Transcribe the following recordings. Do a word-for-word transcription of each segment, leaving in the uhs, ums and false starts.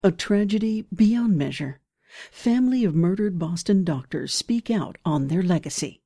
A tragedy beyond measure. Family of murdered Boston doctors speak out on their legacy.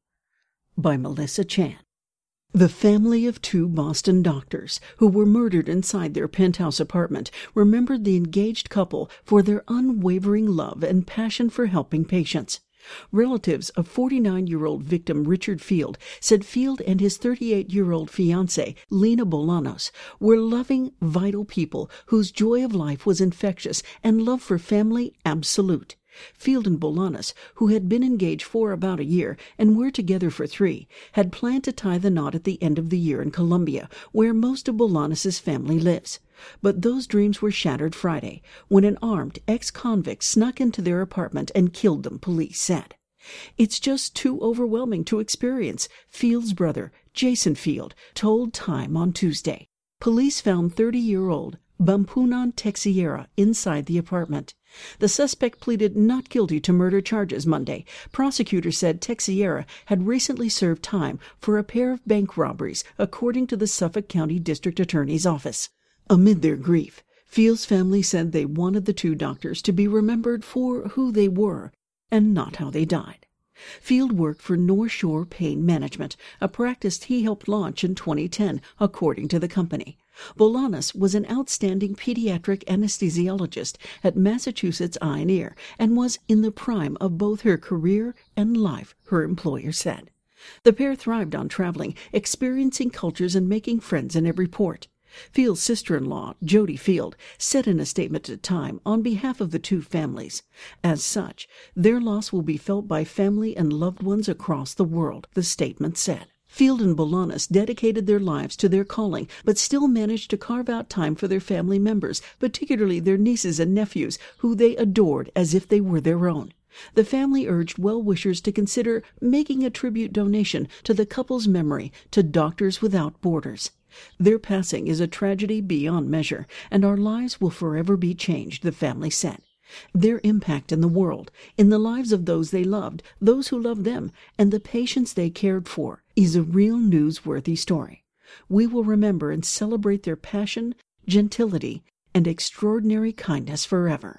By Melissa Chan. The family of two Boston doctors who were murdered inside their penthouse apartment remembered the engaged couple for their unwavering love and passion for helping patients. Relatives of forty-nine-year-old victim Richard Field said Field and his thirty-eight-year-old fiancée, Lena Bolanos, were loving, vital people whose joy of life was infectious and love for family absolute. Field and Bolanos, who had been engaged for about a year and were together for three, had planned to tie the knot at the end of the year in Columbia, where most of Bolanos' family lives. But those dreams were shattered Friday when an armed ex-convict snuck into their apartment and killed them, police said. It's just too overwhelming to experience, Field's brother, Jason Field, told Time on Tuesday. Police found thirty-year-old Bampunan Texiera inside the apartment. The suspect pleaded not guilty to murder charges Monday. Prosecutors said Texiera had recently served time for a pair of bank robberies, according to the Suffolk County District Attorney's Office. Amid their grief, Field's family said they wanted the two doctors to be remembered for who they were and not how they died. Field worked for North Shore Pain Management, a practice he helped launch in twenty ten, according to the company. Bolanos was an outstanding pediatric anesthesiologist at Massachusetts Eye and Ear and was in the prime of both her career and life, her employer said. The pair thrived on traveling, experiencing cultures and making friends in every port. Field's sister-in-law, Jody Field, said in a statement to Time on behalf of the two families. As such, their loss will be felt by family and loved ones across the world, the statement said. Field and Bolanos dedicated their lives to their calling, but still managed to carve out time for their family members, particularly their nieces and nephews, who they adored as if they were their own. The family urged well-wishers to consider making a tribute donation to the couple's memory to Doctors Without Borders. Their passing is a tragedy beyond measure, and our lives will forever be changed, the family said. Their impact in the world, in the lives of those they loved, those who loved them, and the patients they cared for, is a real newsworthy story. We will remember and celebrate their passion, gentility, and extraordinary kindness forever.